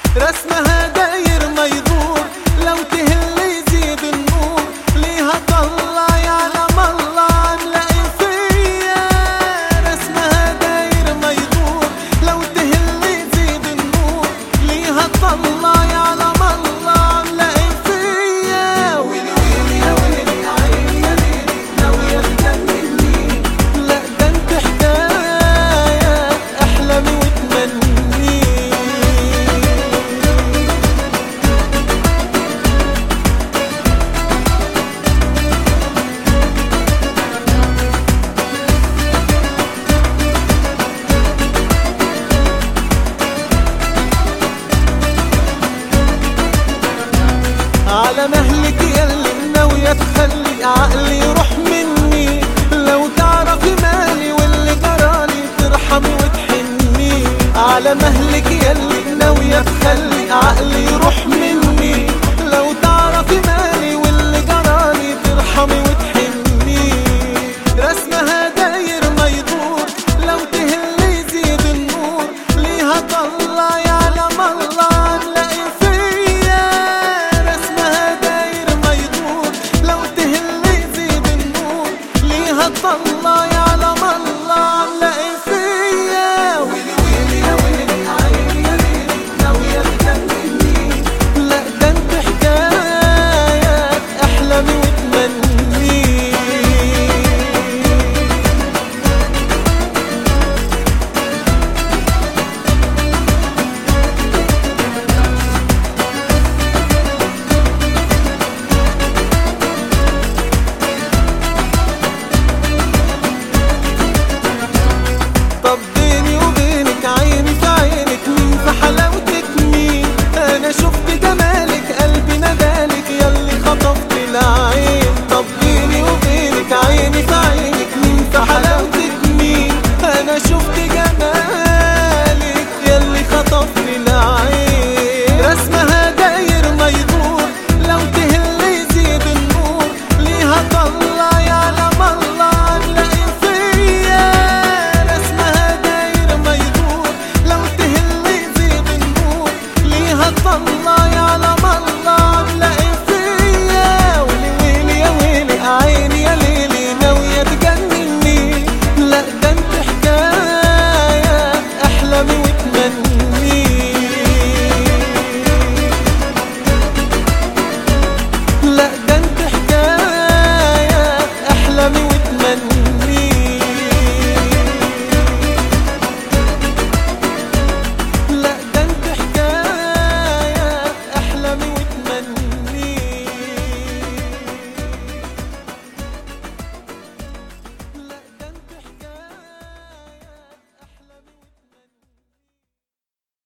رسمها داير ما يدور، لو تهل يزيد النور، ليها طلع يعلم الله نلاقي فيا. رسمها داير ما يدور، لو تهل يزيد النور، ليها طلع يعلم الله نلاقي فيا. ويلي ويلي يا ويلي يا عيني يا ليلي، ناوية تجنني، لا ده انت حكاية احلامي وتمني. على مهلك ياللي ناوية تخلي عقلي يروح مني، لو تعرفي مالي واللي جرالي ترحمي وتحني. على مهلك ياللي ناوية تخلي عقلي